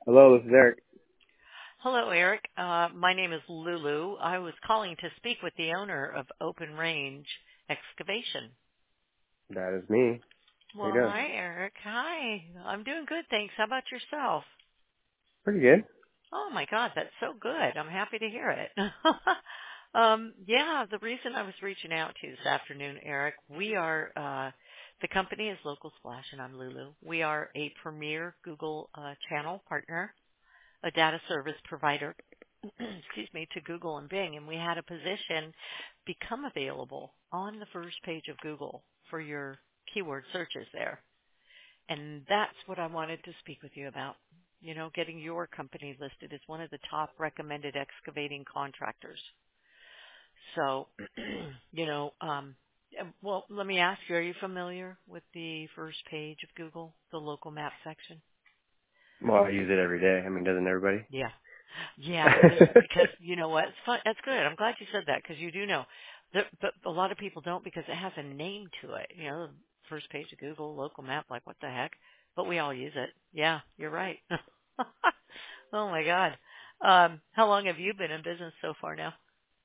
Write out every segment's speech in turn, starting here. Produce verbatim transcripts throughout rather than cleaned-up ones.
Hello, this is Eric. Hello, Eric. Uh, my name is Lulu. I was calling to speak with the owner of Open Range Excavation. That is me. How you Well, doing? hi, Eric. Hi. I'm doing good, thanks. How about yourself? Pretty good. Oh, my God, that's so good. I'm happy to hear it. um, yeah, the reason I was reaching out to you this afternoon, Eric, we are, uh, the company is Local Splash, and I'm Lulu. We are a premier Google uh, channel partner, a data service provider, excuse me, to Google and Bing, and we had a position become available on the first page of Google for your keyword searches there. And that's what I wanted to speak with you about. You know, getting your company listed as one of the top recommended excavating contractors. So, you know, um, well, let me ask you, are you familiar with the first page of Google, the local map section? Well, I use it every day. I mean, doesn't everybody? Yeah. Yeah, because because you know what? It's fun. That's good. I'm glad you said that because you do know. That, but a lot of people don't because it has a name to it. You know, the first page of Google, local map, like what the heck? But we all use it. Yeah, you're right. Oh my God. Um, how long have you been in business so far now?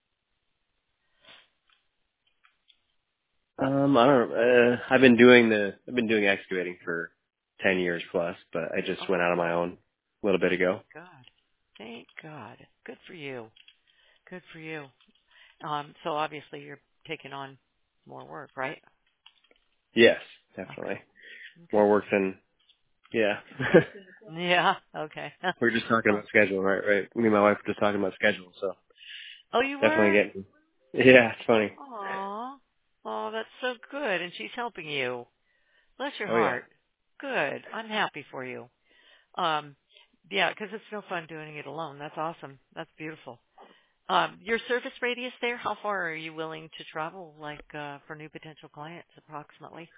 um, I don't. Uh, I've been doing the. I've been doing excavating for ten years plus, but I just went Oh, out on my own a little bit ago. thank God. Thank God. Good for you. Good for you. Um, so obviously you're taking on more work, right? Yes, Okay. definitely. Okay. More work than. Yeah. Yeah. Okay. we were just talking Oh, about schedule, right? Right. Me and my wife were just talking about schedule, so oh, you definitely were? getting. Yeah, it's funny. Aw. Oh, that's so good. And she's helping you. Bless your Oh yeah. heart. Good. I'm happy for you. Um, yeah, 'cause it's no fun doing it alone. That's awesome. That's beautiful. Um, your service radius there, how far are you willing to travel, like, uh, for new potential clients approximately?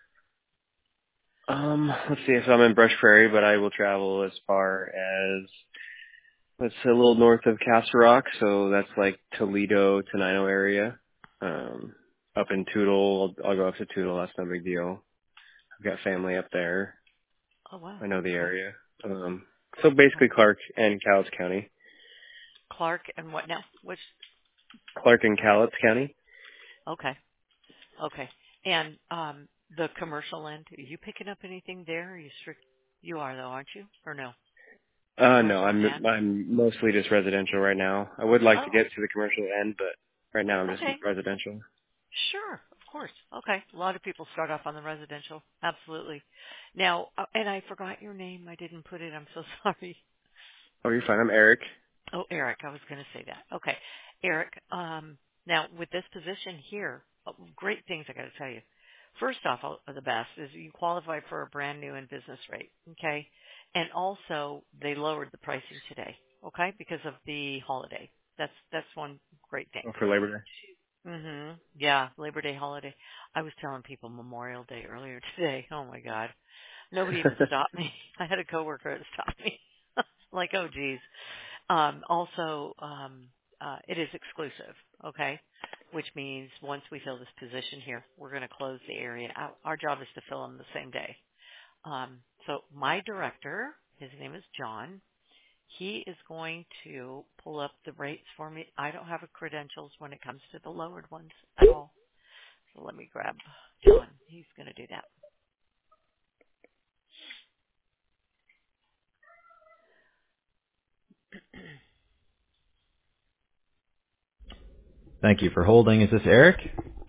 Um, let's see. So I'm in Brush Prairie, but I will travel as far as it's a little north of Castle Rock, so that's like Toledo, Tenino area. Um, up in Tootle, I'll, I'll go up to Tootle. That's no big deal. I've got family up there. Oh, wow. I know the Okay. area. Um, so basically Okay. Clark and Cowlitz County. Clark and what now? Which, Clark and Cowlitz County. okay. Okay. And, um, the commercial end, are you picking up anything there? Are you strict? You are though, aren't you? Or no? Uh, no, Commercial I'm demand? I'm mostly just residential right now. I would like to Oh, get to the commercial end, but right now I'm just okay. residential. Sure, of course. Okay. A lot of people start off on the residential. Absolutely. Now, uh, and I forgot your name. I didn't put it. I'm so sorry. Oh, you're fine. I'm Eric. Oh, Eric. I was going to say that. Okay. Eric, um, now with this position here, uh, great things I got to tell you. First off, uh, the best is you qualify for a brand new in business rate. Okay. And also they lowered the pricing today. Okay. Because of the holiday. That's, that's one great thing. Oh, for Labor Day. Mhm. Yeah, Labor Day holiday. I was telling people Memorial Day earlier today. Oh my God. Nobody even stopped me. I had a coworker that stopped me. Like, oh geez. Um, also, um, uh, it is exclusive, okay? Which means once we fill this position here, we're going to close the area out. Our job is to fill them the same day. Um, so my director, his name is John. He is going to pull up the rates for me. I don't have a credentials when it comes to the lowered ones at all. So let me grab John. He's going to do that. Thank you for holding. Is this Eric?